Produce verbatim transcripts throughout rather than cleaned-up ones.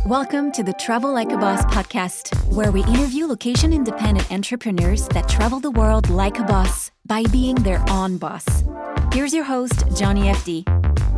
Welcome to the Travel Like a Boss podcast, where we interview location-independent entrepreneurs that travel the world like a boss by being their own boss. Here's your host, Johnny F D.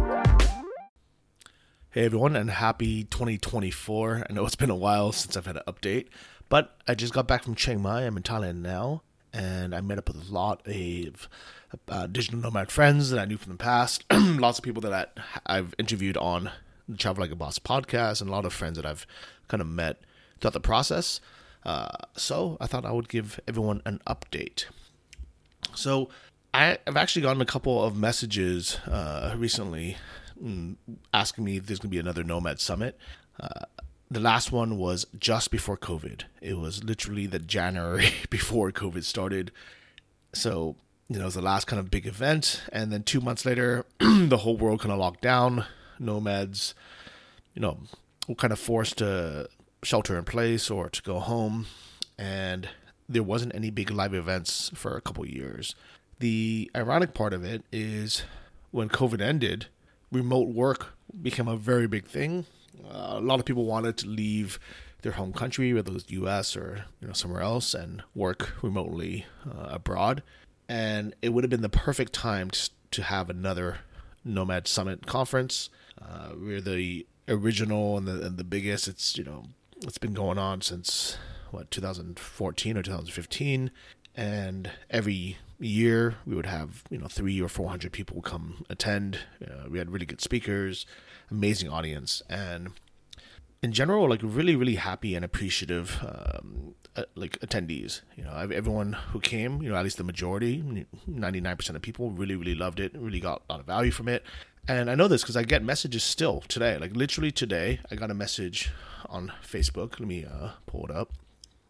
Hey everyone, and happy twenty twenty-four. I know it's been a while since I've had an update, but I just got back from Chiang Mai. I'm in Thailand now, and I met up with a lot of uh, digital nomad friends that I knew from the past. Lots of people that I, I've interviewed on the Travel Like a Boss podcast, and a lot of friends that I've kind of met throughout the process. Uh, so I thought I would give everyone an update. So I, I've actually gotten a couple of messages uh, recently mm, asking me if there's going to be another Nomad Summit. Uh, the last one was just before COVID. It was literally the January before COVID started. So, you know, it was the last kind of big event. And then two months later, the whole world kind of locked down. Nomads, you know, were kind of forced to shelter in place or to go home. And there wasn't any big live events for a couple of years. The ironic part of it is when COVID ended, remote work became a very big thing. Uh, a lot of people wanted to leave their home country, whether it was U S or you know somewhere else, and work remotely uh, abroad. And it would have been the perfect time to, to have another Nomad Summit conference. Uh, we're the original and the, and the biggest. It's you know it's been going on since what two thousand fourteen or two thousand fifteen, and every year we would have you know three or four hundred people come attend. Uh, we had really good speakers, amazing audience, and in general, like really really happy and appreciative um, uh, like attendees. You know, everyone who came, you know, at least the majority, ninety-nine percent of people really really loved it. Really got a lot of value from it. And I know this because I get messages still today. Like literally today, I got a message on Facebook. Let me uh, pull it up.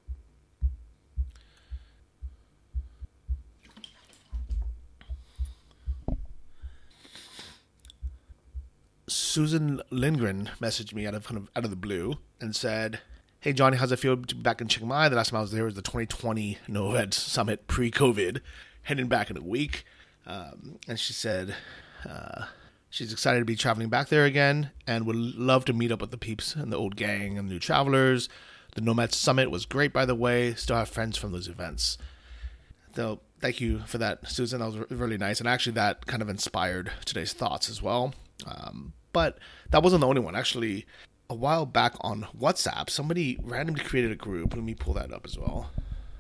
Susan Lindgren messaged me out of kind of out of the blue and said, "Hey Johnny, how's it feel to be back in Chiang Mai? The last time I was there was the twenty twenty Nomad Summit pre-COVID, heading back in a week." Um, and she said uh, she's excited to be traveling back there again and would love to meet up with the peeps and the old gang and new travelers. The Nomad Summit was great, by the way. Still have friends from those events. So thank you for that, Susan. That was really nice. And actually that kind of inspired today's thoughts as well. Um, But that wasn't the only one. Actually, a while back on WhatsApp, somebody randomly created a group. Let me pull that up as well.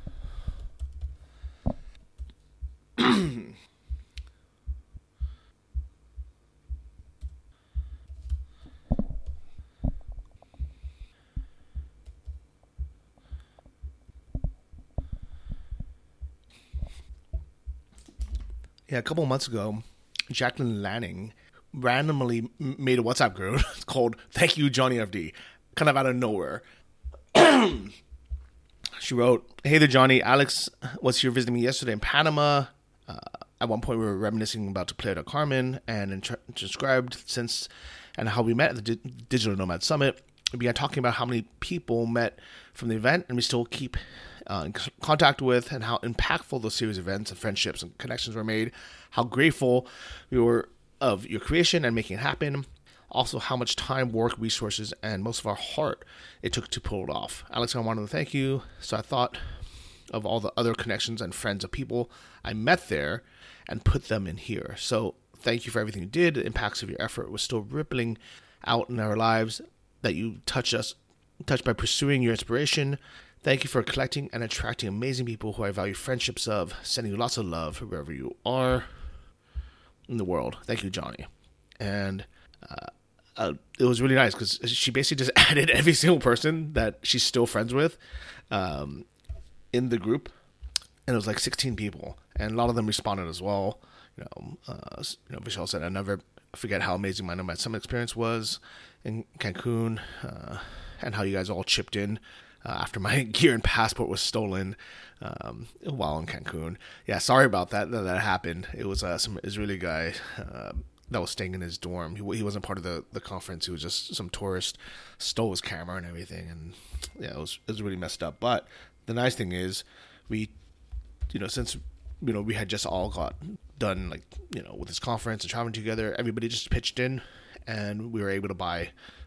Yeah, a couple of months ago, Jacqueline Lanning randomly made a WhatsApp group called Thank You Johnny F D, kind of out of nowhere. She wrote, "Hey there Johnny, Alex was here visiting me yesterday in Panama. Uh, at one point we were reminiscing about Playa del Carmen and int- described since and how we met at the D- Digital Nomad Summit. We began talking about how many people met from the event and we still keep uh, in contact with, and how impactful those series of events and friendships and connections were made, how grateful we were of your creation and making it happen. Also, how much time, work, resources, and most of our heart it took to pull it off. Alex, I wanted to thank you. So I thought of all the other connections and friends of people I met there and put them in here. So thank you for everything you did. The impacts of your effort was still rippling out in our lives that you touched us, touched by pursuing your inspiration. Thank you for collecting and attracting amazing people who I value friendships of. Sending you lots of love wherever you are in the world. Thank you, Johnny." And uh, uh, it was really nice because she basically just added every single person that she's still friends with um, in the group, and it was like sixteen people, and a lot of them responded as well. You know, uh, you know, Vishal said, "I never forget how amazing my Nomad Summit experience was in Cancun, uh, and how you guys all chipped in uh, after my gear and passport was stolen um, while in Cancun." Yeah, sorry about that. That, that happened. It was uh, some Israeli guy uh, that was staying in his dorm. He, he wasn't part of the, the conference. He was just some tourist, stole his camera and everything. And yeah, it was it was really messed up. But the nice thing is, we, you know, since you know we had just all got done, like you know, with this conference and traveling together, everybody just pitched in, and we were able to buy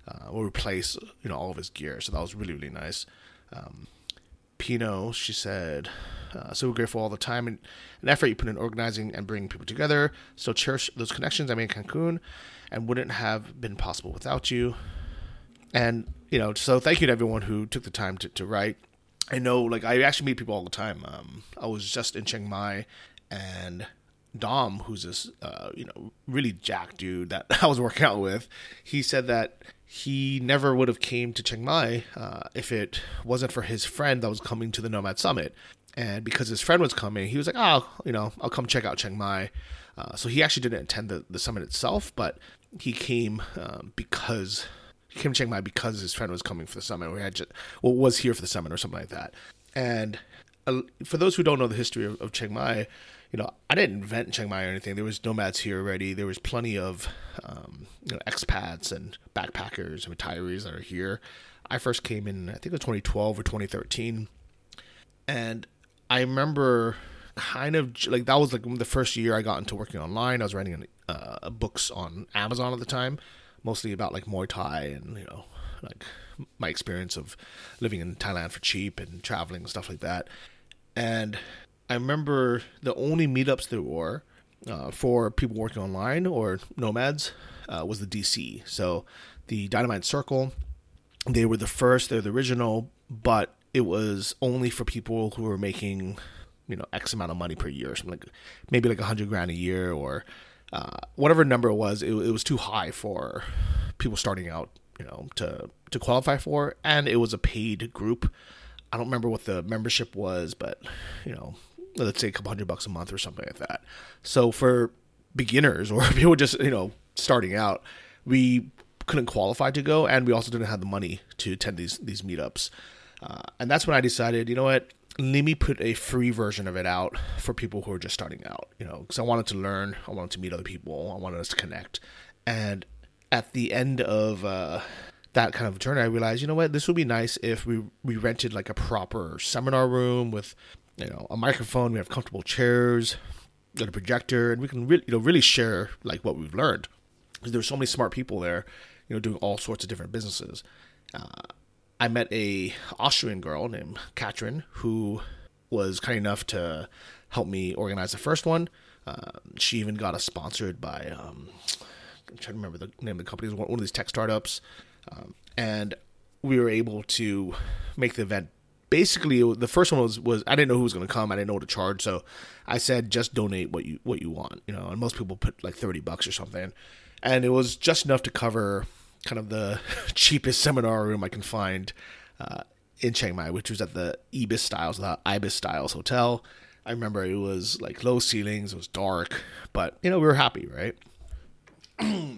uh, or replace, you know, all of his gear. So that was really, really nice. Um, Pino, she said, uh, so grateful all the time and, and effort you put in organizing and bringing people together. So cherish those connections I made in Cancun and wouldn't have been possible without you. And, you know, so thank you to everyone who took the time to, to write. I know, like, I actually meet people all the time. Um, I was just in Chiang Mai, and Dom, who's this, uh, you know, really jacked dude that I was working out with, he said that he never would have came to Chiang Mai uh, if it wasn't for his friend that was coming to the Nomad Summit. And because his friend was coming, he was like, oh, you know, I'll come check out Chiang Mai. Uh, so he actually didn't attend the, the summit itself, but he came um, because... He came to Chiang Mai because his friend was coming for the summit, or had just, well, was here for the summit or something like that. And uh, for those who don't know the history of, of Chiang Mai, you know, I didn't invent Chiang Mai or anything. There was nomads here already. There was plenty of um, you know, expats and backpackers and retirees that are here. I first came in, I think it was twenty twelve or twenty thirteen. And I remember kind of, like, that was like the first year I got into working online. I was writing uh, books on Amazon at the time, mostly about like Muay Thai and, you know, like my experience of living in Thailand for cheap and traveling and stuff like that. And I remember the only meetups there were uh, for people working online or nomads uh, was the D C. So the Dynamite Circle, they were the first, they're the original, but it was only for people who were making, you know, X amount of money per year, something like maybe like a hundred grand a year or Uh, whatever number it was, it, it was too high for people starting out, you know, to, to qualify for. And it was a paid group. I don't remember what the membership was, but, you know, let's say a couple hundred bucks a month or something like that. So for beginners or people just, you know, starting out, we couldn't qualify to go. And we also didn't have the money to attend these, these meetups. Uh, and that's when I decided, you know what, let me put a free version of it out for people who are just starting out, you know, because I wanted to learn, I wanted to meet other people, I wanted us to connect. And at the end of uh, that kind of journey, I realized, you know what, this would be nice if we, we rented like a proper seminar room with, you know, a microphone, we have comfortable chairs, got a projector, and we can really, you know, really share like what we've learned. Because there's so many smart people there, you know, doing all sorts of different businesses. Uh, I met a Austrian girl named Katrin who was kind enough to help me organize the first one. Uh, she even got us sponsored by, um, I'm trying to remember the name of the company, it was one of these tech startups. Um, and we were able to make the event. Basically, the first one was, was I didn't know who was going to come. I didn't know what to charge. So I said, just donate what you, what you want, you know, and most people put like thirty bucks or something. And it was just enough to cover kind of the cheapest seminar room I can find uh, in Chiang Mai, which was at the Ibis Styles, the Ibis Styles Hotel. I remember it was like low ceilings, it was dark, but, you know, we were happy, right? I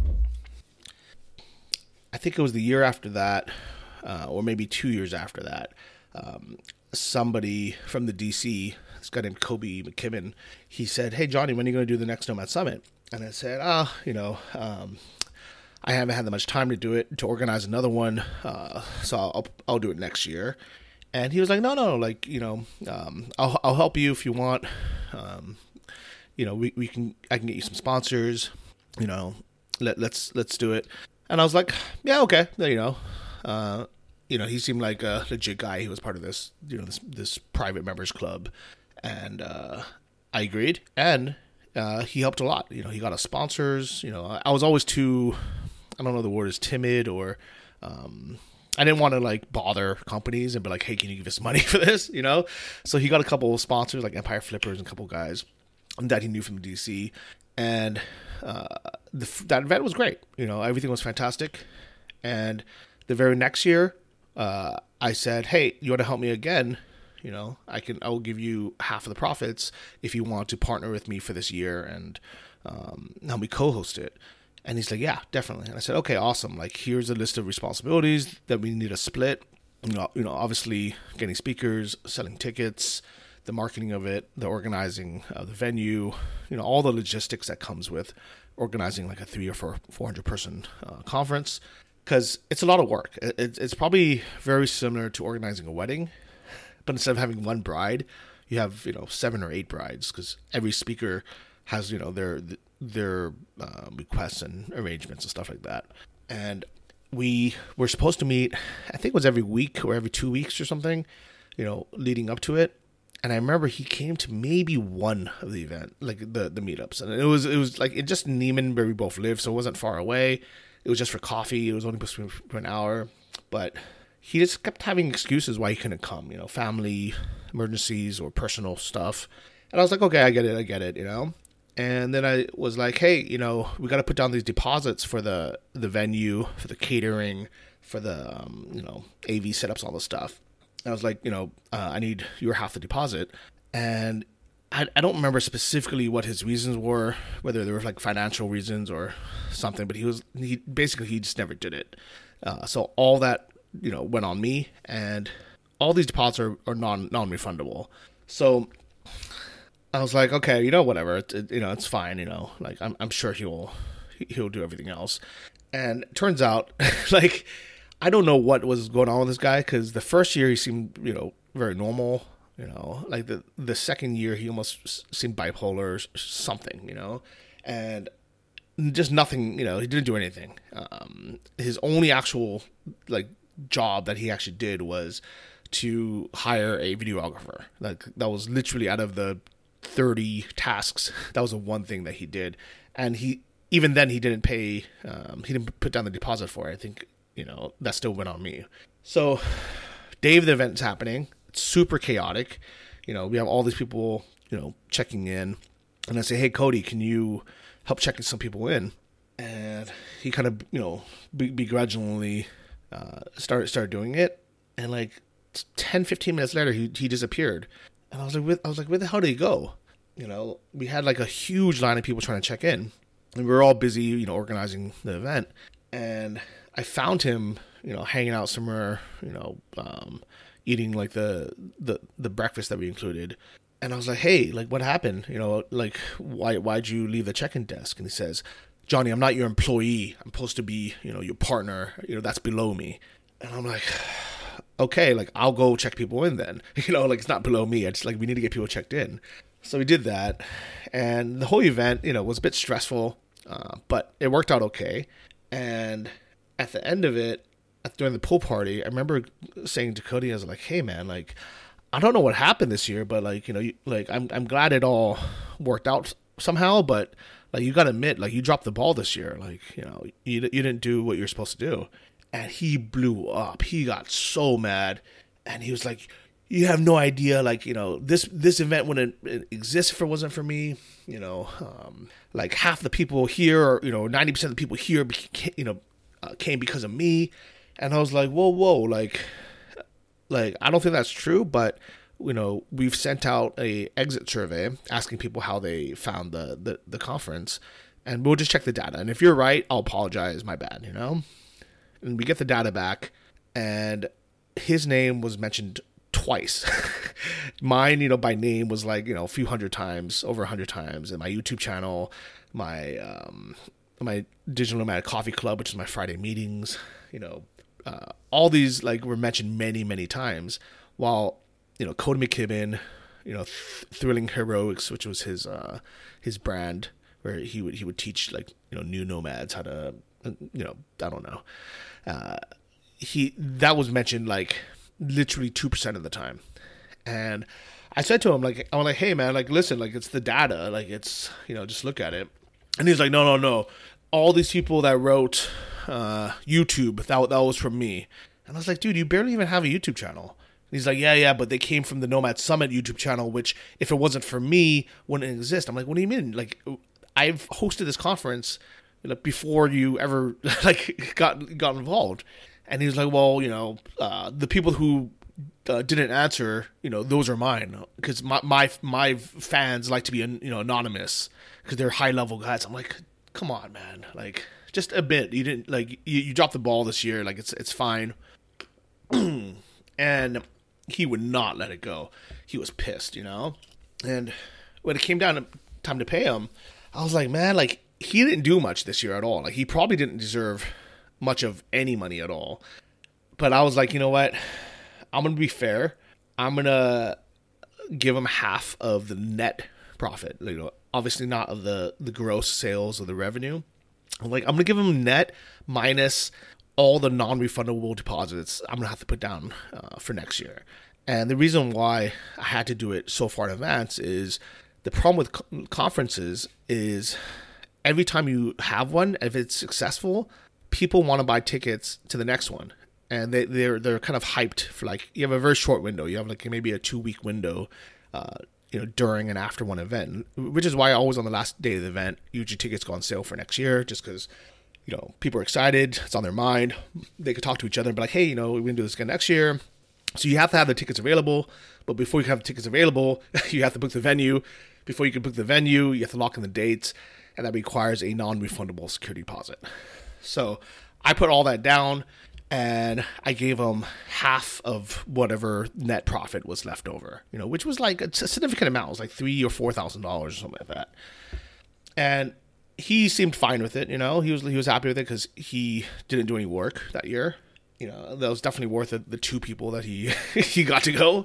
think it was the year after that, uh, or maybe two years after that, um, somebody from the D C, this guy named Kobe McKibben, he said, hey, Johnny, when are you going to do the next Nomad Summit? And I said, ah, oh, you know, um, I haven't had that much time to do it, to organize another one, uh, so I'll, I'll do it next year. And he was like, no, no, like, you know, um, I'll I'll help you if you want. Um, you know, we, we can I can get you some sponsors. You know, let let's let's do it. And I was like, yeah, okay, you know, uh, you know, he seemed like a legit guy. He was part of this, you know, this this private members club, and uh, I agreed. And uh, he helped a lot. You know, he got us sponsors. You know, I was always too, I don't know the word is timid or. Um, I didn't want to like bother companies and be like, hey, can you give us money for this? You know? So he got a couple of sponsors like Empire Flippers and a couple of guys that he knew from D C. And uh, the, that event was great. You know, everything was fantastic. And the very next year, uh, I said, hey, you want to help me again? You know, I can, I will give you half of the profits if you want to partner with me for this year and um, help me co-host it. And he's like, yeah, definitely. And I said, okay, awesome. Like, here's a list of responsibilities that we need to split. You know, you know, obviously getting speakers, selling tickets, the marketing of it, the organizing of the venue, you know, all the logistics that comes with organizing like a three or four, four hundred person uh, conference. Because it's a lot of work. It, it's probably very similar to organizing a wedding. But instead of having one bride, you have, you know, seven or eight brides. Because every speaker has, you know, their... their uh, requests and arrangements and stuff like that. And we were supposed to meet, I think it was every week or every two weeks or something, you know, leading up to it. And I remember he came to maybe one of the event, like the, the meetups. And it was, it was like, it just Neiman, where we both live. So it wasn't far away. It was just for coffee. It was only supposed to be for an hour, but he just kept having excuses why he couldn't come, you know, family emergencies or personal stuff. And I was like, okay, I get it. I get it, you know? And then I was like, hey, you know, we got to put down these deposits for the, the venue, for the catering, for the, um, you know, A V setups, all this stuff. I was like, you know, uh, I need your half the deposit. And I, I don't remember specifically what his reasons were, whether they were like financial reasons or something, but he was, he basically, he just never did it. Uh, so all that, you know, went on me, and all these deposits are, are non, non-refundable. So I was like, okay, you know, whatever, it, it, you know, it's fine. You know, like I'm, I'm sure he'll, he'll do everything else. And it turns out like, I don't know what was going on with this guy, because the first year he seemed, you know, very normal, you know, like the, the second year he almost seemed bipolar or something, you know, and just nothing, you know, he didn't do anything. Um, his only actual like job that he actually did was to hire a videographer. Like that was literally out of the thirty tasks. That was the one thing that he did. And he, even then he didn't pay, um, he didn't put down the deposit for it. I think, you know, that still went on me. So day of the event's happening. It's super chaotic. You know, we have all these people, you know, checking in. And I say, hey, Cody, can you help checking some people in? And he kind of, you know, begrudgingly uh, started, started doing it. And like ten, fifteen minutes later, he, he disappeared. And I was like, I was like, where the hell did he go? You know, we had like a huge line of people trying to check in. And we were all busy, you know, organizing the event. And I found him, you know, hanging out somewhere, you know, um, eating like the, the, the breakfast that we included. And I was like, hey, like what happened? You know, like why, why'd you leave the check-in desk? And he says, Johnny, I'm not your employee. I'm supposed to be, you know, your partner, you know, that's below me. And I'm like, okay, like I'll go check people in then, you know, like it's not below me. It's like, we need to get people checked in. So we did that. And the whole event, you know, was a bit stressful, uh, but it worked out okay. And at the end of it, during the pool party, I remember saying to Cody, I was like, hey man, like, I don't know what happened this year, but like, you know, you, like I'm, I'm glad it all worked out somehow, but like, you got to admit, like you dropped the ball this year. Like, you know, you, you didn't do what you're supposed to do. And he blew up. He got so mad, and he was like, you have no idea, like, you know, this, this event wouldn't exist if it wasn't for me. You know, um, like half the people here, or, you know, ninety percent of the people here, became, you know, uh, came because of me. And I was like, whoa, whoa, like, like, I don't think that's true, but, you know, we've sent out a exit survey asking people how they found the, the, the conference, and we'll just check the data. And if you're right, I'll apologize, my bad, you know? And we get the data back, and his name was mentioned twice. Mine, you know, by name was like, you know, a few hundred times, over a hundred times, and my YouTube channel, my, um, my Digital Nomad Coffee Club, which is my Friday meetings, you know, uh, all these like were mentioned many, many times, while, you know, Cody McKibben, you know, Th- Thrilling Heroics, which was his, uh, his brand, where he would, he would teach like, you know, new nomads how to, you know, I don't know. Uh, he, that was mentioned like literally two percent of the time. And I said to him, like, I'm like, hey man, like, listen, like it's the data, like it's, you know, just look at it. And he's like, no, no, no. All these people that wrote, uh, YouTube, that, that was from me. And I was like, dude, you barely even have a YouTube channel. And he's like, yeah, yeah, but they came from the Nomad Summit YouTube channel, which if it wasn't for me, wouldn't exist. I'm like, what do you mean? Like, I've hosted this conference like before you ever like got got involved. And he was like, well, you know, uh, the people who uh, didn't answer, you know, those are mine, because my, my my fans like to be, you know, anonymous because they're high level guys. I'm like, come on, man, like just a bit. You didn't like you, you dropped the ball this year. Like it's it's fine. And he would not let it go. He was pissed, you know. And when it came down to time to pay him, I was like, man, like he didn't do much this year at all. Like he probably didn't deserve much of any money at all. But I was like, you know what? I'm going to be fair. I'm going to give him half of the net profit. You know, obviously not of the, the gross sales or the revenue. I'm like, I'm going to give him net minus all the non-refundable deposits I'm going to have to put down uh, for next year. And the reason why I had to do it so far in advance is the problem with co- conferences is every time you have one, if it's successful, people want to buy tickets to the next one. And they, they're they're kind of hyped for, like, you have a very short window. You have like maybe a two-week window uh, you know, during and after one event, which is why always on the last day of the event, usually tickets go on sale for next year, just because, you know, people are excited. It's on their mind. They could talk to each other and be like, hey, you know, we're going to do this again next year. So you have to have the tickets available. But before you have the tickets available, you have to book the venue. Before you can book the venue, you have to lock in the dates. And that requires a non-refundable security deposit. So I put all that down, and I gave him half of whatever net profit was left over, you know, which was like a significant amount. It was like three or four thousand dollars or something like that. And he seemed fine with it, you know. He was he was happy with it because he didn't do any work that year. You know, that was definitely worth it. The two people that he he got to go.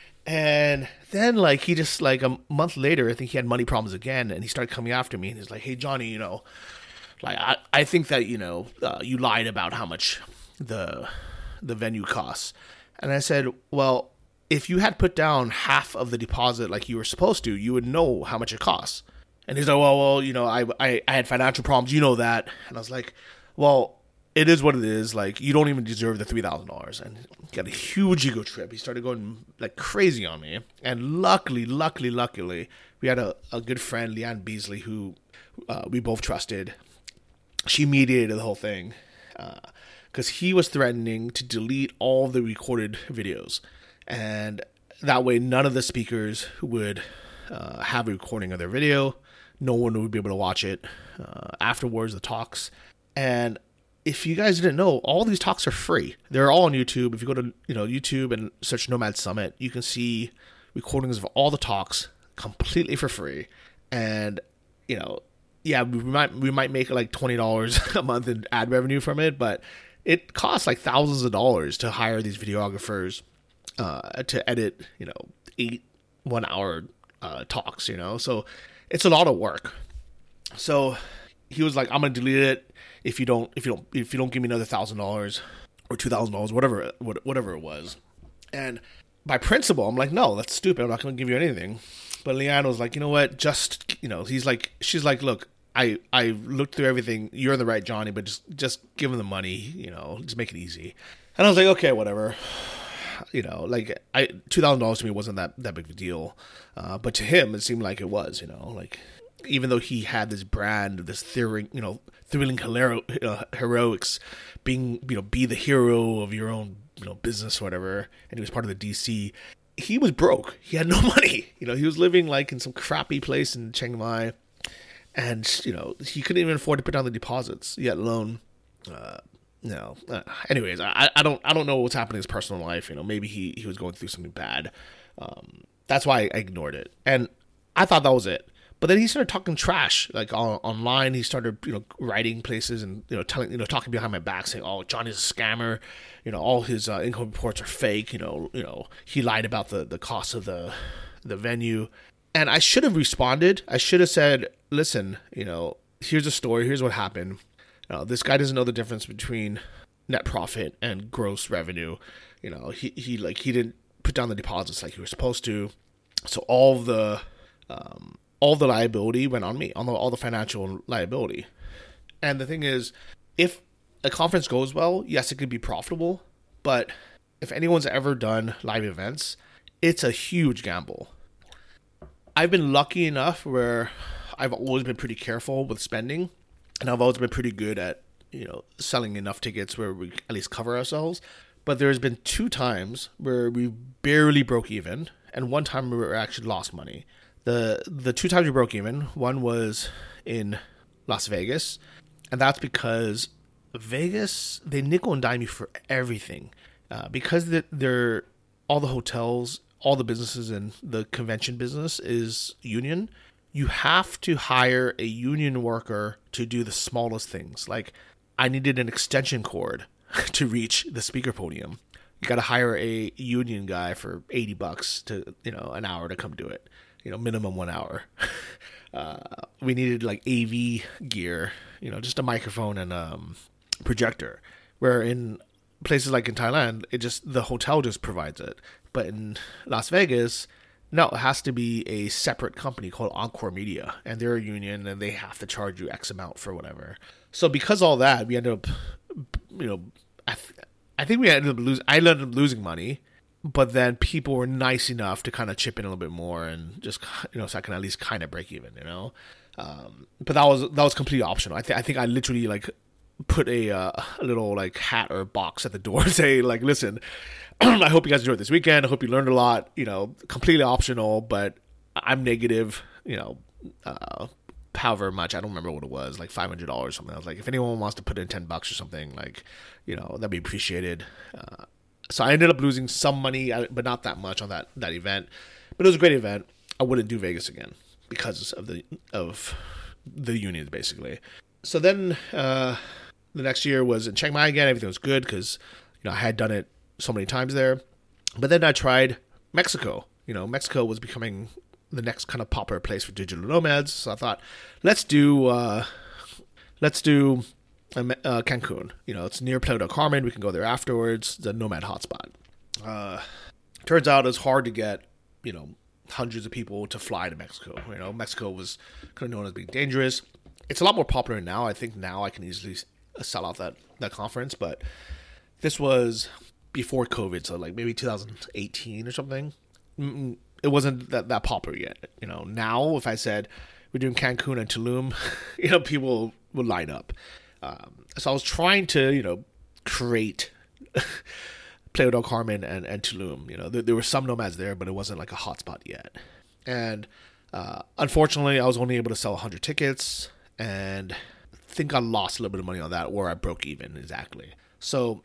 And then, like, he just, like, a month later, I think he had money problems again, and he started coming after me, and he's like, hey, Johnny, you know, like, I, I think that, you know, uh, you lied about how much the the venue costs. And I said, well, if you had put down half of the deposit like you were supposed to, you would know how much it costs. And he's like, well, well, you know, I, I, I had financial problems, you know that. And I was like, well, it is what it is. Like, you don't even deserve the three thousand dollars. And he got a huge ego trip. He started going like crazy on me. And luckily, luckily, luckily, we had a, a good friend, Leanne Beasley, who uh, we both trusted. She mediated the whole thing because uh, he was threatening to delete all the recorded videos. And that way, none of the speakers would uh, have a recording of their video. No one would be able to watch it uh, afterwards, the talks. And if you guys didn't know, all these talks are free. They're all on YouTube. If you go to you know YouTube and search Nomad Summit, you can see recordings of all the talks completely for free. And, you know, yeah, we might we might make like twenty dollars a month in ad revenue from it, but it costs like thousands of dollars to hire these videographers uh, to edit, you know, eight one-hour uh, talks, you know. So it's a lot of work. So he was like, I'm gonna delete it if you don't if you don't if you don't give me another thousand dollars or two thousand dollars, whatever whatever it was. And by principle, I'm like, no, that's stupid. I'm not gonna give you anything. But Leanne was like, you know what? Just, you know, he's like, she's like, look, I I looked through everything. You're in the right, Johnny, but just just give him the money. You know, just make it easy. And I was like, okay, whatever. You know, like I two thousand dollars to me wasn't that that big of a deal, uh, but to him it seemed like it was. You know, like, even though he had this brand, this thrilling, you know, thrilling hero, uh, heroics, being, you know, be the hero of your own, you know, business or whatever, and he was part of the D C, he was broke. He had no money. You know, he was living like in some crappy place in Chiang Mai, and, you know, he couldn't even afford to put down the deposits, yet alone. Uh, no. Uh, anyways, I, I don't I don't know what's happening in his personal life. You know, maybe he, he was going through something bad. Um, that's why I ignored it, and I thought that was it. But then he started talking trash, like on, online. He started, you know, writing places and, you know, telling, you know, talking behind my back, saying, "Oh, Johnny's a scammer. You know, all his uh, income reports are fake. You know, you know, he lied about the, the cost of the the venue." And I should have responded. I should have said, "Listen, you know, here's the story. Here's what happened. Uh, this guy doesn't know the difference between net profit and gross revenue. You know, he he like he didn't put down the deposits like he was supposed to. So all the um, all the liability went on me, on the, all the financial liability." And the thing is, if a conference goes well, yes, it could be profitable. But if anyone's ever done live events, it's a huge gamble. I've been lucky enough where I've always been pretty careful with spending. And I've always been pretty good at, you know, selling enough tickets where we at least cover ourselves. But there's been two times where we barely broke even, and one time we were actually lost money. The the two times we broke even, one was in Las Vegas, and that's because Vegas, they nickel and dime you for everything. Uh, because they're, all the hotels, all the businesses in the convention business is union, you have to hire a union worker to do the smallest things. Like, I needed an extension cord to reach the speaker podium. You got to hire a union guy for eighty bucks to, you know, an hour to come do it. You know, minimum one hour. Uh, we needed like A V gear, you know, just a microphone and um projector. Where in places like in Thailand, it just the hotel just provides it. But in Las Vegas, no, it has to be a separate company called Encore Media, and they're a union, and they have to charge you X amount for whatever. So because of all that, we ended up, you know, I, th- I think we ended up losing. I ended up losing money, but then people were nice enough to kind of chip in a little bit more and just, you know, so I can at least kind of break even, you know. Um, but that was that was completely optional. I think I think I literally like put a uh, a little like hat or box at the door and say like, listen, I hope you guys enjoyed this weekend. I hope you learned a lot. You know, completely optional, but I'm negative. You know, uh, however much, I don't remember what it was, like five hundred dollars or something. I was like, if anyone wants to put in ten bucks or something, like, you know, that'd be appreciated. Uh, so I ended up losing some money, but not that much on that that event. But it was a great event. I wouldn't do Vegas again because of the of the unions, basically. So then uh, the next year was in Chiang Mai again. Everything was good because, you know, I had done it so many times there. But then I tried Mexico. You know, Mexico was becoming the next kind of popular place for digital nomads. So I thought, let's do uh, let's do uh, Cancun. You know, it's near Playa del Carmen. We can go there afterwards. The nomad hotspot. Uh, turns out it's hard to get, you know, hundreds of people to fly to Mexico. You know, Mexico was kind of known as being dangerous. It's a lot more popular now. I think now I can easily sell out that, that conference, but this was before COVID, so like maybe two thousand eighteen or something. It wasn't that, that popular yet. You know, now if I said we're doing Cancun and Tulum, you know, people would line up. Um, so I was trying to, you know, create Playa del Carmen and, and Tulum. You know, there, there were some nomads there, but it wasn't like a hotspot yet. And uh, unfortunately, I was only able to sell one hundred tickets, and I think I lost a little bit of money on that, or I broke even exactly. So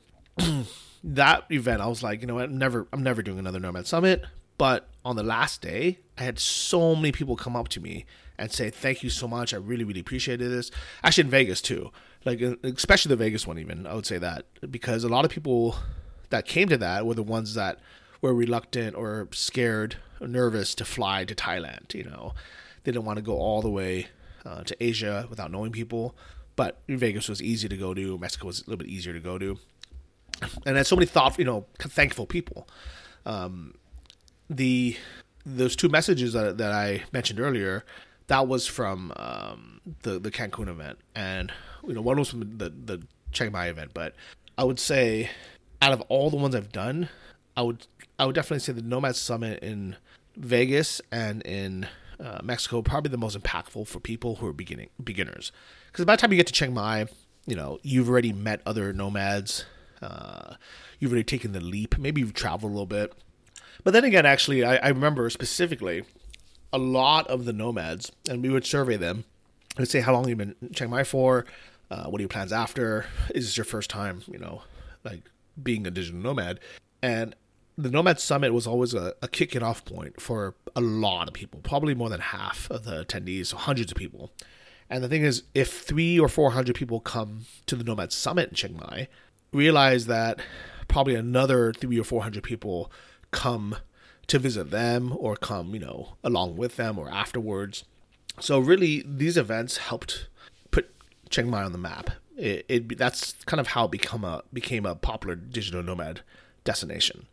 that event, I was like, you know, I'm never, I'm never doing another Nomad Summit. But on the last day, I had so many people come up to me and say, thank you so much. I really, really appreciated this. Actually, in Vegas too, like especially the Vegas one, even I would say that, because a lot of people that came to that were the ones that were reluctant or scared or nervous to fly to Thailand. You know, they didn't want to go all the way uh, to Asia without knowing people. But Vegas was easy to go to. Mexico was a little bit easier to go to. And I had so many thoughtful, you know, thankful people. Um, the those two messages that that I mentioned earlier, that was from um, the the Cancun event, and you know, one was from the the Chiang Mai event. But I would say, out of all the ones I've done, I would I would definitely say the Nomad Summit in Vegas and in uh, Mexico probably the most impactful for people who are beginning beginners. Because by the time you get to Chiang Mai, you know, you've already met other nomads. Uh, you've already taken the leap. Maybe you've traveled a little bit. But then again, actually, I, I remember specifically a lot of the nomads, and we would survey them. We'd say, how long have you been in Chiang Mai for? Uh, what are your plans after? Is this your first time, you know, like being a digital nomad? And the Nomad Summit was always a, a kicking off point for a lot of people, probably more than half of the attendees, so hundreds of people. And the thing is, if three or four hundred people come to the Nomad Summit in Chiang Mai, realize that probably another three or four hundred people come to visit them or come, you know, along with them or afterwards. So really, these events helped put Chiang Mai on the map. It, it that's kind of how it become a became a popular digital nomad destination.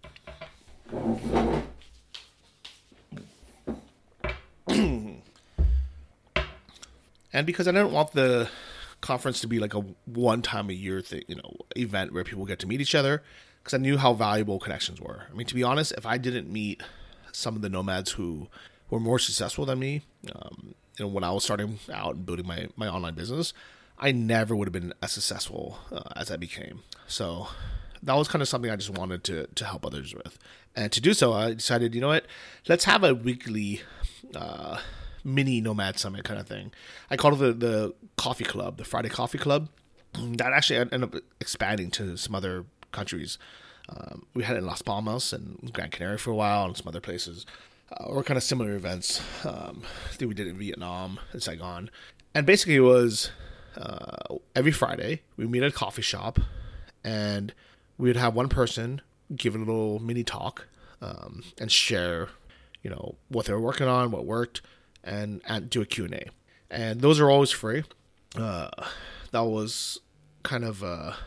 And because I didn't want the conference to be like a one time a year thing, you know, event where people get to meet each other, because I knew how valuable connections were. I mean, to be honest, if I didn't meet some of the nomads who were more successful than me, um, you know, when I was starting out and building my, my online business, I never would have been as successful uh, as I became. So that was kind of something I just wanted to to help others with. And to do so, I decided, you know what, let's have a weekly uh, mini Nomad Summit kind of thing. I called it the, the coffee club, the Friday Coffee Club. That actually ended up expanding to some other countries. Um, we had it in Las Palmas and Gran Canaria for a while and some other places. Uh, or kind of similar events. Um, I think we did it in Vietnam and Saigon. And basically it was uh, every Friday we meet at a coffee shop and we would have one person give a little mini talk um, and share, you know, what they were working on, what worked, and, and do a Q and A. And those are always free. Uh, that was kind of uh,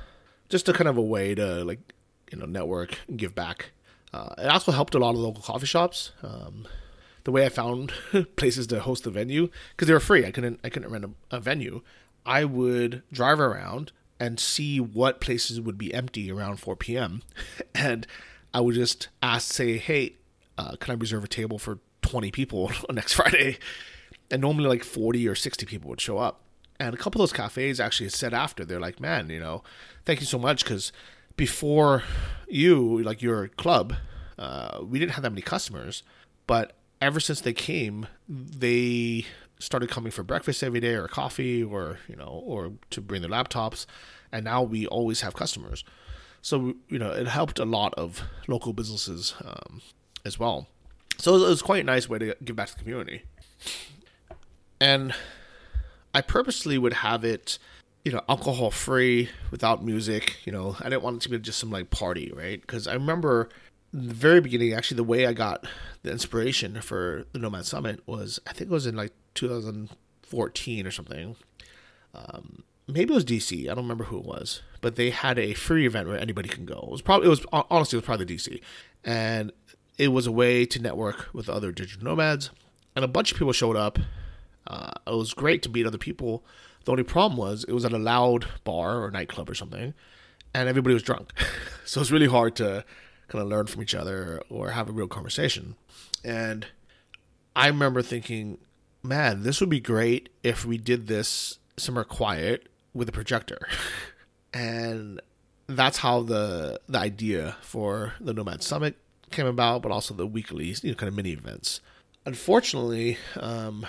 just a kind of a way to like, you know, network and give back. Uh, it also helped a lot of local coffee shops. Um, the way I found places to host the venue, because they were free. I couldn't I couldn't rent a, a venue. I would drive around and see what places would be empty around four p.m. and I would just ask, say, hey, uh, can I reserve a table for twenty people next Friday? And normally like forty or sixty people would show up. And a couple of those cafes actually said after, they're like, man, you know, thank you so much, because before you, like your club, uh, we didn't have that many customers, but ever since they came, they started coming for breakfast every day or coffee or, you know, or to bring their laptops. And now we always have customers. So, you know, it helped a lot of local businesses um, as well. So it was quite a nice way to give back to the community. And I purposely would have it, you know, alcohol free, without music. You know, I didn't want it to be just some like party, right? Because I remember in the very beginning, actually, the way I got the inspiration for the Nomad Summit was, I think it was in like two thousand fourteen or something. Um, maybe it was D C. I don't remember who it was, but they had a free event where anybody can go. It was probably, it was honestly, it was probably D C, and it was a way to network with other digital nomads, and a bunch of people showed up. Uh, it was great to meet other people. The only problem was it was at a loud bar or nightclub or something, and everybody was drunk. So it's really hard to kind of learn from each other or have a real conversation. And I remember thinking, man, this would be great if we did this somewhere quiet with a projector. And that's how the the idea for the Nomad Summit came about, but also the weekly, you know, kind of mini events. Unfortunately, um,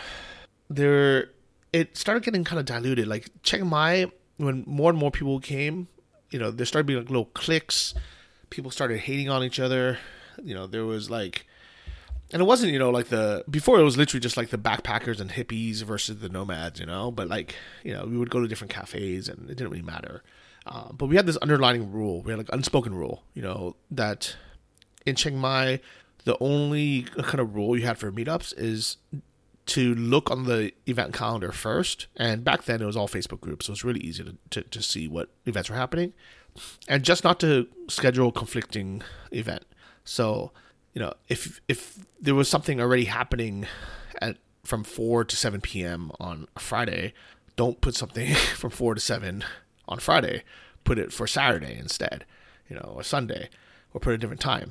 there it started getting kind of diluted. Like Chiang Mai, when more and more people came, you know, there started being like little cliques. People started hating on each other. You know, there was like, and it wasn't, you know, like the, before it was literally just like the backpackers and hippies versus the nomads, you know, but like, you know, we would go to different cafes and it didn't really matter. Uh, but we had this underlying rule. We had like unspoken rule, you know, that in Chiang Mai, the only kind of rule you had for meetups is to look on the event calendar first. And back then it was all Facebook groups, so it was really easy to, to, to see what events were happening. And just not to schedule a conflicting event. So, you know, if if there was something already happening at from four to seven p.m. on a Friday, don't put something from four to seven on Friday. Put it for Saturday instead, you know, or Sunday, or put it at a different time.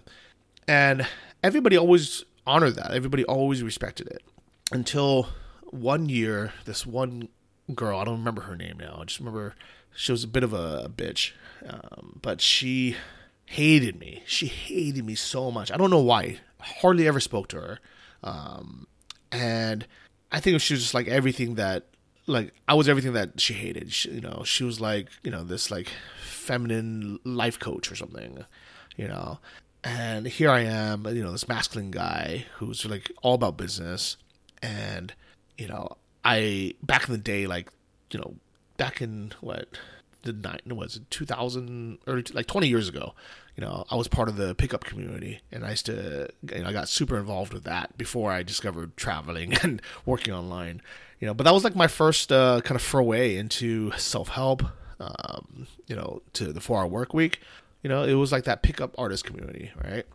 And everybody always honored that. Everybody always respected it. Until one year, this one girl, I don't remember her name now. I just remember she was a bit of a, a bitch. Um, but she hated me. She hated me so much. I don't know why. I hardly ever spoke to her. Um, and I think she was just like everything that, like, I was everything that she hated. She, you know, she was like, you know, this like feminine life coach or something, you know. And here I am, you know, this masculine guy who's like all about business. And, you know, I, back in the day, like, you know, back in what, the nine, was it two thousand, early, like twenty years ago, you know, I was part of the pickup community, and I used to, you know, I got super involved with that before I discovered traveling and working online, you know, but that was like my first uh, kind of foray into self-help, um, you know, to the four hour work week. You know, it was like that pickup artist community, right?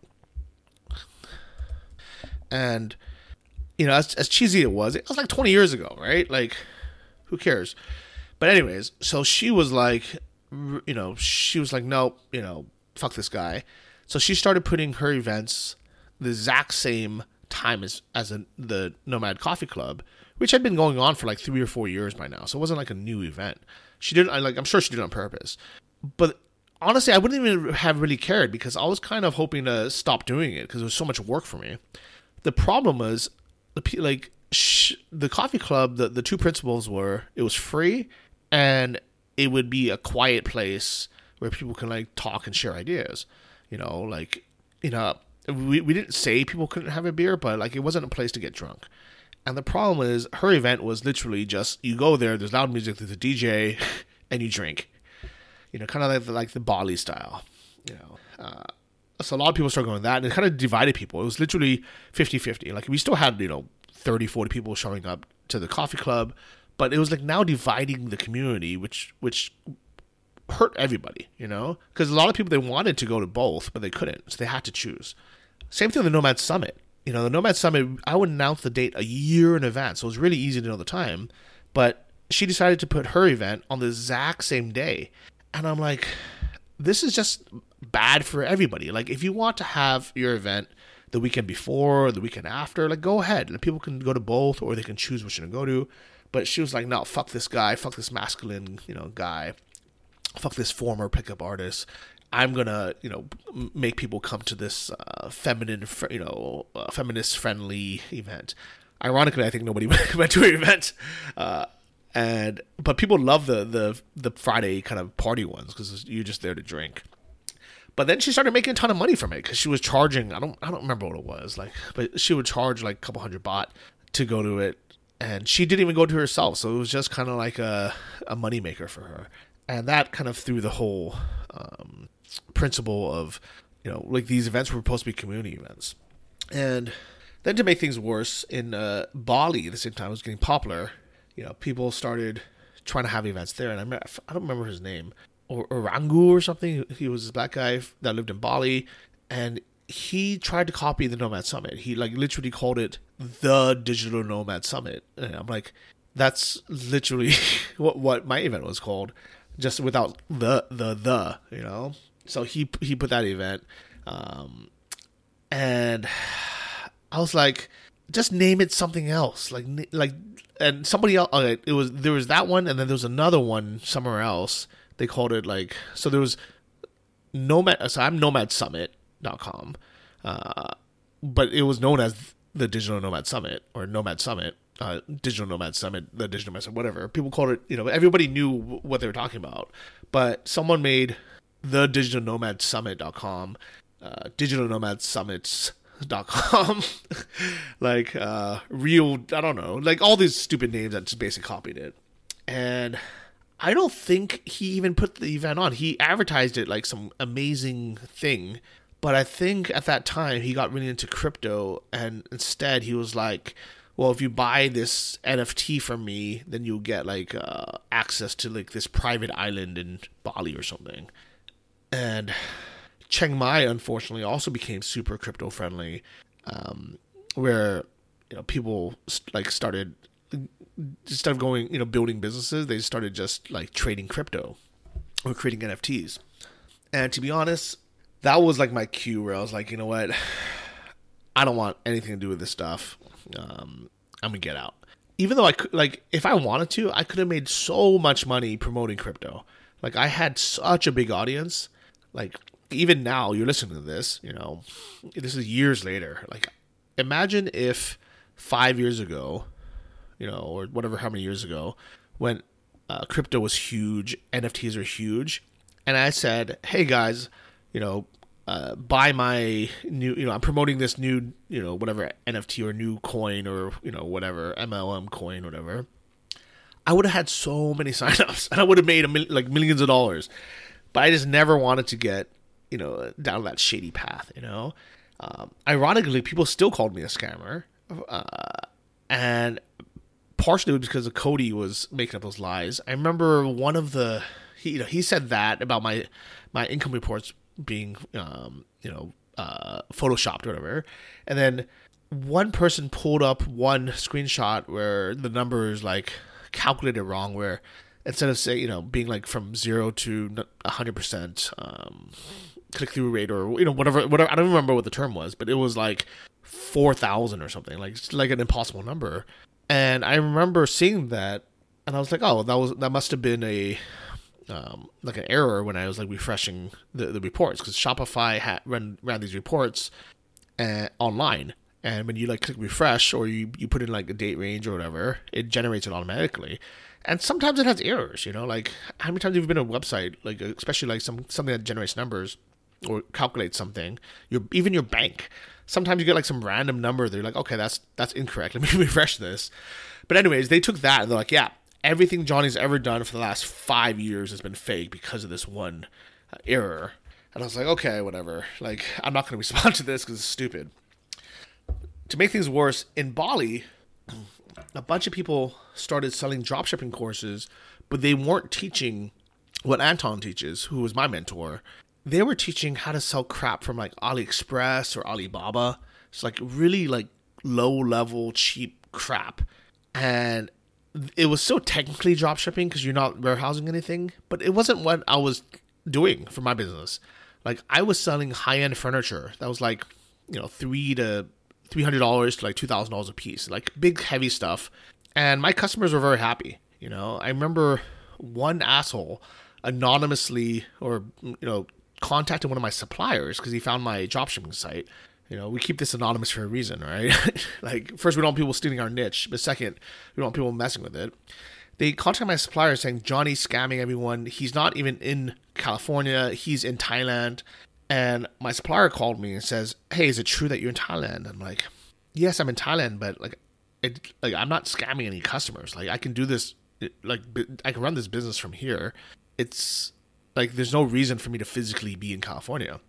And, you know, as, as cheesy it was, it was like twenty years ago, right? Like, who cares? But anyways, so she was like, you know, she was like, nope, you know, fuck this guy. So she started putting her events the exact same time as, as a, the Nomad Coffee Club, which had been going on for like three or four years by now. So it wasn't like a new event. She didn't, I like, I'm sure she did it on purpose. But honestly, I wouldn't even have really cared, because I was kind of hoping to stop doing it because it was so much work for me. The problem was, the like, sh- the coffee club, the, the two principles were, it was free, and it would be a quiet place where people can like talk and share ideas. You know, like, you know, we, we didn't say people couldn't have a beer, but like it wasn't a place to get drunk. And the problem is, her event was literally just, you go there, there's loud music, there's a D J, and you drink. You know, kind of like the, like the Bali style, you know. Uh, so a lot of people started going that, and it kind of divided people. It was literally fifty-fifty. Like, we still had, you know, thirty, forty people showing up to the coffee club, but it was like now dividing the community, which which hurt everybody, you know, because a lot of people, they wanted to go to both, but they couldn't, so they had to choose. Same thing with the Nomad Summit. You know, the Nomad Summit, I would announce the date a year in advance, so it was really easy to know the time, but she decided to put her event on the exact same day. And I'm like, this is just bad for everybody. Like, if you want to have your event the weekend before or the weekend after, like, go ahead. And people can go to both, or they can choose which one to go to. But she was like, no, fuck this guy, fuck this masculine, you know, guy, fuck this former pickup artist. I'm gonna, you know, make people come to this uh, feminine, you know, uh, feminist-friendly event. Ironically, I think nobody went to her event. Uh, And but people love the the the Friday kind of party ones because you're just there to drink. But then she started making a ton of money from it because she was charging. I don't I don't remember what it was like, but she would charge like a couple hundred baht to go to it, and she didn't even go to herself. So it was just kind of like a a moneymaker for her, and that kind of threw the whole um, principle of, you know, like these events were supposed to be community events. And then to make things worse, in uh, Bali at the same time it was getting popular. You know, people started trying to have events there, and I, remember, I don't remember his name, or Orangu or something. He was this black guy that lived in Bali, and he tried to copy the Nomad Summit. He like literally called it the Digital Nomad Summit, and I'm like, that's literally what what my event was called, just without the the the you know. So he he put that event, um, and I was like, just name it something else, like like. And somebody else, uh, it was there was that one, and then there was another one somewhere else. They called it like, so there was Nomad. So I'm nomad summit dot com, uh, but it was known as the Digital Nomad Summit or Nomad Summit, uh, Digital Nomad Summit, the Digital Nomad Summit, whatever. People called it, you know, everybody knew what they were talking about. But someone made the Digital Nomad Summit dot com, uh, Digital Nomad Summits. dot com like uh real I don't know, like all these stupid names that just basically copied it. And I don't think he even put the event on. He advertised it like some amazing thing, but I think at that time he got really into crypto, and instead he was like, well, if you buy this N F T from me, then you'll get like uh access to like this private island in Bali or something. And Chiang Mai, unfortunately, also became super crypto friendly, um, where, you know, people like started instead of going, you know, building businesses, they started just like trading crypto or creating N F Ts. And to be honest, that was like my cue where I was like, you know what, I don't want anything to do with this stuff. Um, I'm gonna get out. Even though I could, like, if I wanted to, I could have made so much money promoting crypto. Like, I had such a big audience, like. Even now, you're listening to this, you know, this is years later. Like, imagine if five years ago, you know, or whatever, how many years ago, when uh, crypto was huge, N F Ts are huge, and I said, hey guys, you know, uh, buy my new, you know, I'm promoting this new, you know, whatever N F T or new coin or, you know, whatever, M L M coin, whatever. I would have had so many signups, and I would have made a mil- like millions of dollars. But I just never wanted to get, you know, down that shady path, you know. Um, ironically, people still called me a scammer. Uh, and partially because of Cody was making up those lies. I remember one of the, he, you know, he said that about my, my income reports being, um, you know, uh, photoshopped or whatever. And then one person pulled up one screenshot where the numbers like calculated wrong, where instead of say, you know, being like from zero to one hundred percent, um, click-through rate or, you know, whatever, whatever, I don't remember what the term was, but it was like four thousand or something, like like an impossible number. And I remember seeing that, and I was like, oh, that was that must have been a um, like an error when I was like refreshing the, the reports, because Shopify had ran ran these reports uh, online, and when you like click refresh or you you put in like a date range or whatever, it generates it automatically. And sometimes it has errors, you know, like how many times have you been on a website, like especially like some something that generates numbers or calculates something, your even your bank. Sometimes you get like some random number. They're like, okay, that's that's incorrect. Let me refresh this. But anyways, they took that and they're like, yeah, everything Johnny's ever done for the last five years has been fake because of this one uh, error. And I was like, okay, whatever. Like, I'm not going to respond to this because it's stupid. To make things worse, in Bali, a bunch of people started selling dropshipping courses, but they weren't teaching what Anton teaches, who was my mentor, they were teaching how to sell crap from like AliExpress or Alibaba. It's like really like low level, cheap crap. And it was still technically drop shipping because you're not warehousing anything, but it wasn't what I was doing for my business. Like I was selling high end furniture that was like, you know, three to three hundred dollars to like two thousand dollars a piece, like big heavy stuff. And my customers were very happy. You know, I remember one asshole anonymously or, you know, contacted one of my suppliers because he found my dropshipping site. You know, we keep this anonymous for a reason, right? Like, first, we don't want people stealing our niche, but second, we don't want people messing with it. They contacted my supplier saying, Johnny's scamming everyone. He's not even in California. He's in Thailand. And my supplier called me and says, hey, is it true that you're in Thailand? I'm like, yes, I'm in Thailand, but like, it, like I'm not scamming any customers. Like, I can do this, like, I can run this business from here. It's like, there's no reason for me to physically be in California.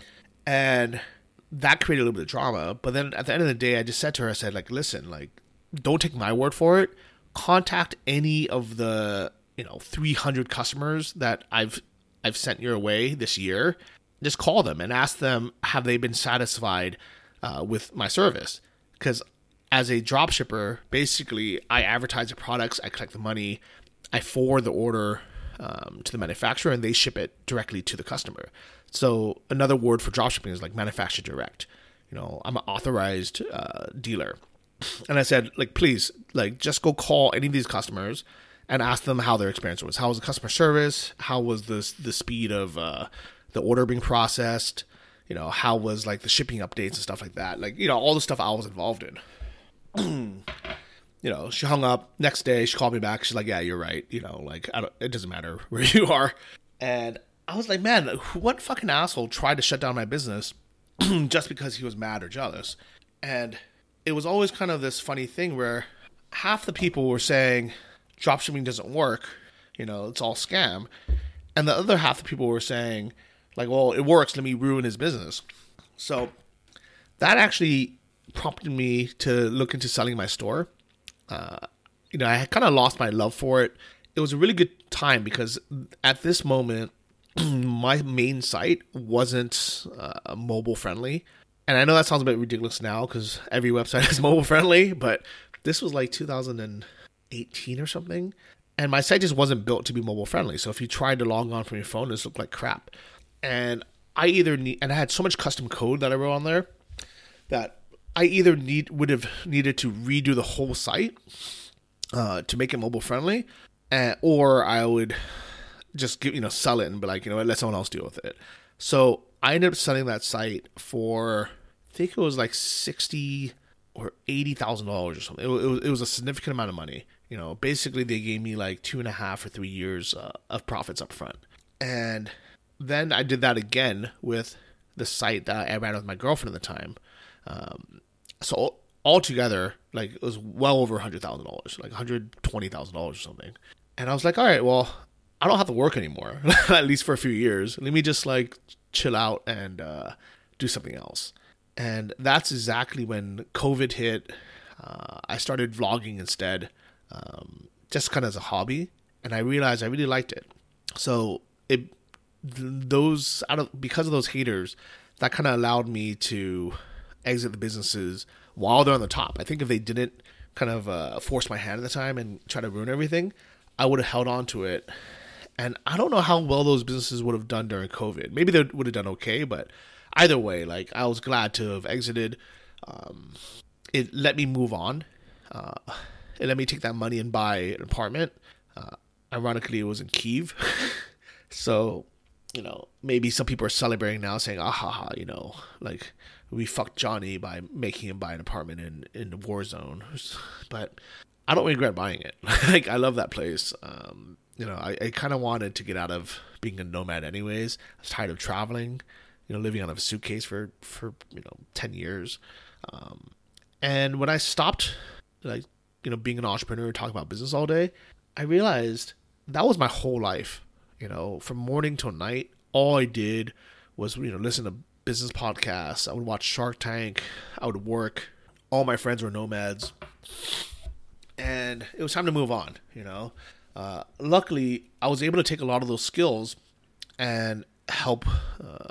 And that created a little bit of drama. But then at the end of the day, I just said to her, I said, like, listen, like, don't take my word for it. Contact any of the, you know, three hundred customers that I've I've sent your way this year. Just call them and ask them, have they been satisfied uh, with my service? Because as a drop shipper, basically, I advertise the products, I collect the money, I forward the order um, to the manufacturer, and they ship it directly to the customer. So another word for dropshipping is like manufacturer direct. You know, I'm an authorized uh, dealer. And I said, like, please, like, just go call any of these customers and ask them how their experience was. How was the customer service? How was the, the speed of uh, the order being processed? You know, how was, like, the shipping updates and stuff like that? Like, you know, all the stuff I was involved in. You know, she hung up. Next day, she called me back. She's like, yeah, you're right. You know, like, I don't, it doesn't matter where you are. And I was like, man, what fucking asshole tried to shut down my business just because he was mad or jealous? And it was always kind of this funny thing where half the people were saying dropshipping doesn't work, you know, it's all scam. And the other half of the people were saying, like, well, it works, let me ruin his business. So that actually prompted me to look into selling my store. Uh, you know, I had kind of lost my love for it. It was a really good time because at this moment, my main site wasn't uh, mobile friendly. And I know that sounds a bit ridiculous now because every website is mobile friendly, but this was like two thousand eighteen or something. And my site just wasn't built to be mobile friendly. So if you tried to log on from your phone, this looked like crap. And I either need, and I had so much custom code that I wrote on there that I either need would have needed to redo the whole site uh, to make it mobile friendly, uh, or I would just give, you know, sell it and be like, you know what, let someone else deal with it. So I ended up selling that site for, I think it was like sixty or eighty thousand dollars or something. It, it was it was a significant amount of money. You know, basically they gave me like two and a half or three years uh, of profits up front. And then I did that again with the site that I ran with my girlfriend at the time. Um, so altogether, like, it was well over a hundred thousand dollars, like one hundred twenty thousand dollars or something. And I was like, all right, well, I don't have to work anymore, at least for a few years. Let me just like chill out and uh, do something else. And that's exactly when COVID hit. Uh, I started vlogging instead, um, just kind of as a hobby, and I realized I really liked it. So it those out of because of those haters, that kind of allowed me to exit the businesses while they're on the top. I think if they didn't kind of uh, force my hand at the time and try to ruin everything, I would have held on to it. And I don't know how well those businesses would have done during COVID. Maybe they would have done okay, but either way, like, I was glad to have exited. Um, it let me move on. Uh, it let me take that money and buy an apartment. Uh, ironically, it was in Kyiv. So, you know, maybe some people are celebrating now, saying, ah, ha, ha, you know, like, we fucked Johnny by making him buy an apartment in, in the war zone. But I don't regret buying it. Like, I love that place. Um, you know, I, I kind of wanted to get out of being a nomad anyways. I was tired of traveling, you know, living out of a suitcase for, for you know, ten years. Um, and when I stopped, like, you know, being an entrepreneur, talking about business all day, I realized that was my whole life. You know, from morning till night, all I did was, you know, listen to business podcasts. I would watch Shark Tank. I would work. All my friends were nomads. And it was time to move on, you know. Uh, luckily, I was able to take a lot of those skills and help uh,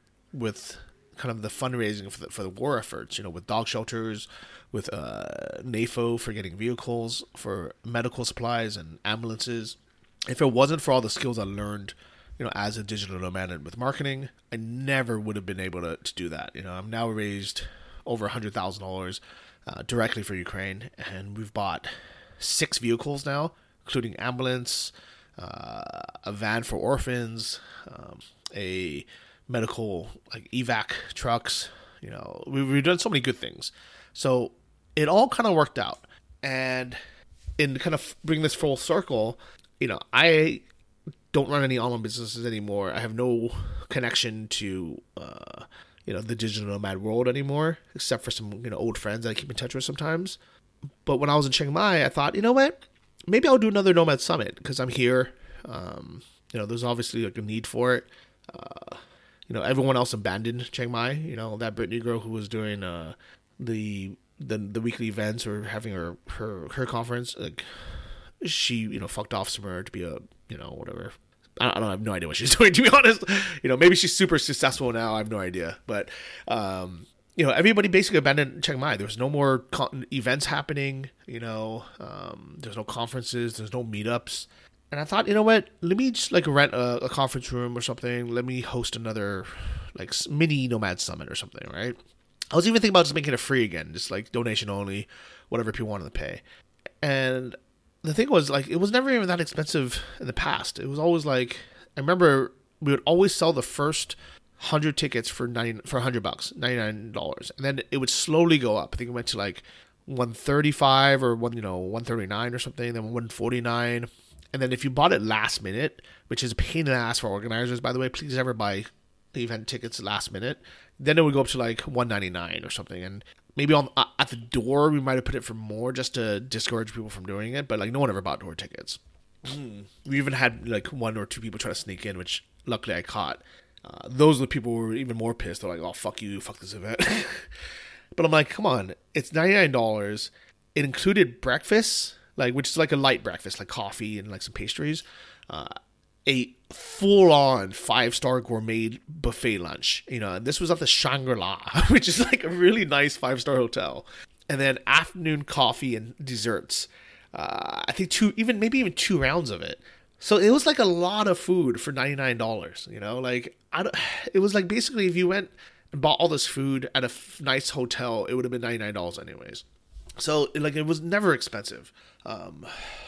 with kind of the fundraising for the, for the war efforts, you know, with dog shelters, with uh, NAFO for getting vehicles, for medical supplies and ambulances. If it wasn't for all the skills I learned, you know, as a digital nomad and with marketing, I never would have been able to, to do that. You know, I've now raised over one hundred thousand dollars uh, directly for Ukraine, and we've bought six vehicles now, including ambulance, uh, a van for orphans, um, a medical like evac trucks. You know, we, we've done so many good things. So it all kind of worked out. And in kind of bring this full circle, you know, I don't run any online businesses anymore. I have no connection to, uh, you know, the digital nomad world anymore, except for some, you know, old friends that I keep in touch with sometimes. But when I was in Chiang Mai, I thought, you know what, maybe I'll do another Nomad Summit because I'm here. Um, you know, there's obviously like a need for it. Uh, you know, everyone else abandoned Chiang Mai. You know, that Brittany girl who was doing uh, the the the weekly events or having her her her conference, like she, you know, fucked off somewhere to be a, you know, whatever. I don't, I have no idea what she's doing, to be honest. You know, maybe she's super successful now. I have no idea. But, um, you know, everybody basically abandoned Chiang Mai. There's no more con- events happening. You know, um, there's no conferences. There's no meetups. And I thought, you know what? Let me just like rent a, a conference room or something. Let me host another like mini Nomad Summit or something, right? I was even thinking about just making it free again, just like donation only, whatever people wanted to pay. And the thing was, like, it was never even that expensive in the past. It was always like, I remember we would always sell the first hundred tickets for ninety for a hundred bucks, ninety nine dollars, and then it would slowly go up. I think it went to like one thirty five or one, you know, one thirty nine or something, then one forty nine, and then if you bought it last minute, which is a pain in the ass for organizers, by the way, please never buy event tickets last minute. Then it would go up to like one ninety nine or something, and maybe on uh, at the door we might have put it for more just to discourage people from doing it, but like no one ever bought door tickets. Mm. We even had like one or two people try to sneak in, which luckily I caught. Uh, those are the people who were even more pissed. They're like, "Oh, fuck you, fuck this event." But I'm like, come on, it's ninety-nine dollars. It included breakfast, like which is like a light breakfast, like coffee and like some pastries. Uh, a full-on five-star gourmet buffet lunch. You know, and this was at the Shangri-La, which is like a really nice five-star hotel. And then afternoon coffee and desserts. Uh, I think two, even maybe even two rounds of it. So it was like a lot of food for ninety-nine dollars. You know, like I don't, it was like basically if you went and bought all this food at a f- nice hotel, it would have been ninety-nine dollars anyways. So like it was never expensive. Um,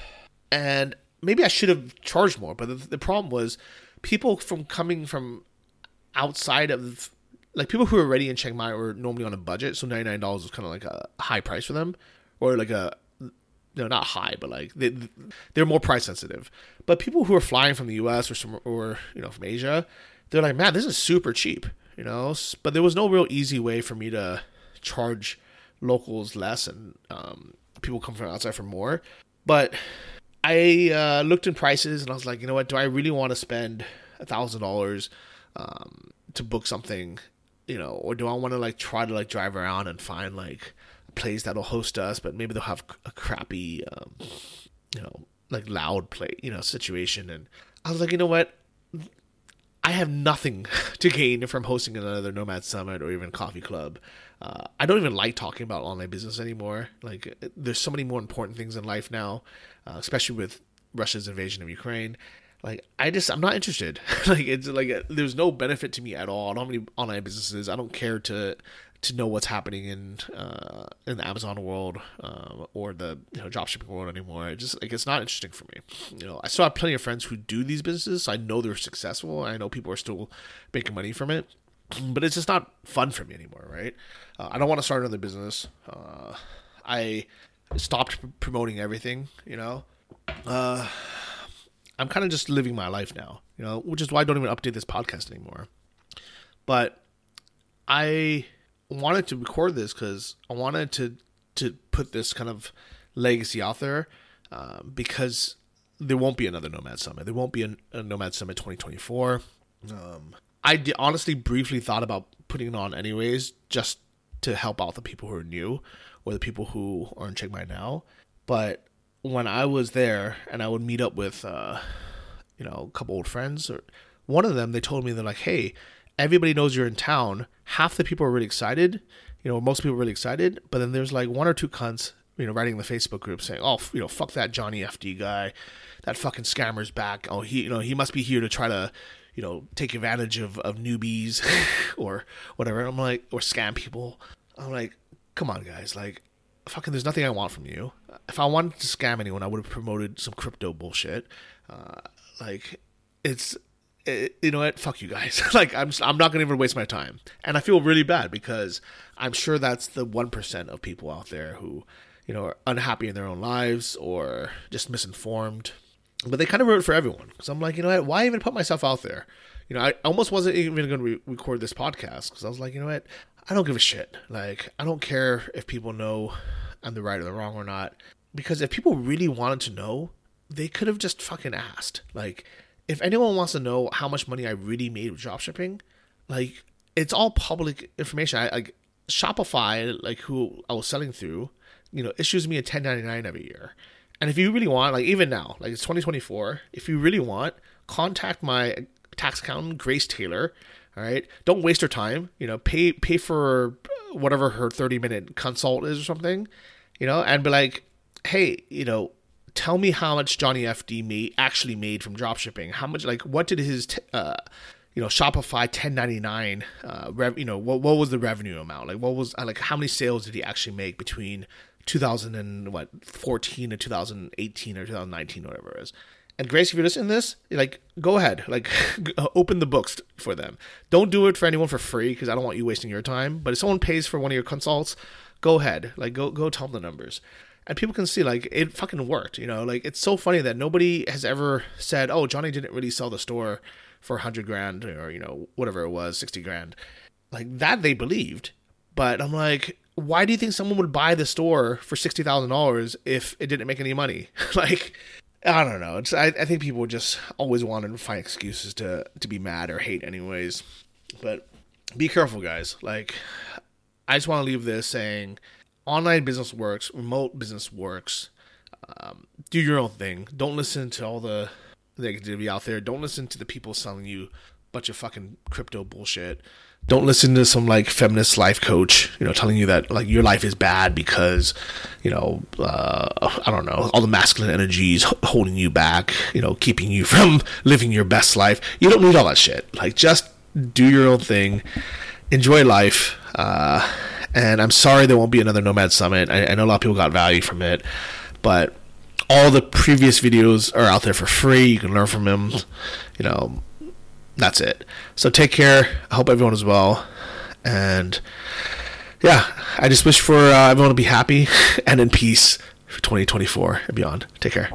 and maybe I should have charged more, but the, the problem was people from coming from outside of, like people who are already in Chiang Mai were normally on a budget, so ninety-nine dollars was kind of like a high price for them, or like a, no, not high, but like they, they're more price sensitive. But people who are flying from the U S or some, or you know, from Asia, they're like, man, this is super cheap, you know. But there was no real easy way for me to charge locals less, and um, people come from outside for more. But I uh, looked in prices and I was like, you know what? Do I really want to spend a thousand dollars um, to book something, you know, or do I want to like try to like drive around and find like a place that'll host us, but maybe they'll have a crappy, um, you know, like loud play, you know, situation. And I was like, you know what? I have nothing to gain from hosting another Nomad Summit or even Coffee Club. Uh, I don't even like talking about online business anymore. Like, there's so many more important things in life now, uh, especially with Russia's invasion of Ukraine. Like, I just, I'm not interested. Like, it's like, there's no benefit to me at all. I don't have any online businesses. I don't care to to know what's happening in uh, in the Amazon world uh, or the, you know, dropshipping world anymore. It just, like, it's not interesting for me. You know, I still have plenty of friends who do these businesses, so I know they're successful. I know people are still making money from it, but it's just not fun for me anymore, right? Uh, I don't want to start another business. Uh, I stopped p- promoting everything, you know. Uh, I'm kind of just living my life now, you know, which is why I don't even update this podcast anymore. But I wanted to record this because I wanted to to put this kind of legacy out there, uh, because there won't be another Nomad Summit. There won't be a, a Nomad Summit twenty twenty-four. Um, I d- honestly briefly thought about putting it on anyways, just to help out the people who are new or the people who are in Chiang Mai now. But when I was there and I would meet up with, uh, you know, a couple old friends, or one of them, they told me, they're like, hey, everybody knows you're in town. Half the people are really excited. You know, most people are really excited. But then there's like one or two cunts, you know, writing in the Facebook group saying, oh, you know, fuck that Johnny F D guy. That fucking scammer's back. Oh, he, you know, he must be here to try to, you know, take advantage of, of newbies or whatever. I'm like, or scam people. I'm like, come on, guys. Like, fucking, there's nothing I want from you. If I wanted to scam anyone, I would have promoted some crypto bullshit. Uh, like, it's, it, you know what? Fuck you guys. Like, I'm just, I'm not going to even waste my time. And I feel really bad because I'm sure that's the one percent of people out there who, you know, are unhappy in their own lives or just misinformed. But they kind of wrote it for everyone. Because I'm like, you know what? Why even put myself out there? You know, I almost wasn't even going to re- record this podcast because I was like, you know what? I don't give a shit. Like, I don't care if people know I'm the right or the wrong or not. Because if people really wanted to know, they could have just fucking asked. Like, if anyone wants to know how much money I really made with dropshipping, like, it's all public information. I like Shopify, like who I was selling through, you know, issues me a ten ninety-nine every year. And if you really want, like even now, like it's twenty twenty-four, if you really want, contact my tax accountant, Grace Taylor. All right. Don't waste her time. You know, pay pay for whatever her thirty minute consult is or something, you know, and be like, hey, you know, tell me how much Johnny F D made, actually made from dropshipping. How much, like, what did his, t- uh, you know, Shopify ten ninety-nine, uh, rev, you know, what what was the revenue amount? Like, what was, like, how many sales did he actually make between two thousand fourteen and two thousand eighteen or two thousand nineteen, whatever it is. And Grace, if you're listening to this, like, go ahead, like, open the books for them. Don't do it for anyone for free because I don't want you wasting your time. But if someone pays for one of your consults, go ahead, like, go go tell them the numbers, and people can see like it fucking worked. You know, like it's so funny that nobody has ever said, "Oh, Johnny didn't really sell the store for a hundred grand or you know whatever it was, sixty grand," like that they believed. But I'm like, why do you think someone would buy the store for sixty thousand dollars if it didn't make any money? Like, I don't know. It's I, I think people just always want to find excuses to to be mad or hate, anyways. But be careful, guys. Like, I just want to leave this saying, online business works, remote business works. Um, do your own thing. Don't listen to all the negativity out there. Don't listen to the people selling you a bunch of fucking crypto bullshit. Don't listen to some like feminist life coach, you know, telling you that like your life is bad because, you know, uh, I don't know, all the masculine energies holding you back, you know, keeping you from living your best life. You don't need all that shit. Like, just do your own thing, enjoy life. Uh, and I'm sorry there won't be another Nomad Summit. I, I know a lot of people got value from it, but all the previous videos are out there for free. You can learn from them, you know. That's it. So take care. I hope everyone is well. And yeah, I just wish for uh, everyone to be happy and in peace for twenty twenty-four and beyond. Take care.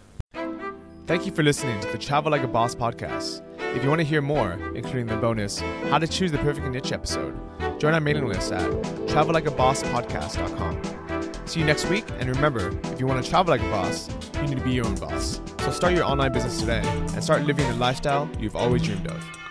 Thank you for listening to the Travel Like a Boss podcast. If you want to hear more, including the bonus How to Choose the Perfect Niche episode, join our mailing list at travel like a boss podcast dot com. See you next week, and remember, if you want to travel like a boss, you need to be your own boss. So start your online business today and start living the lifestyle you've always dreamed of.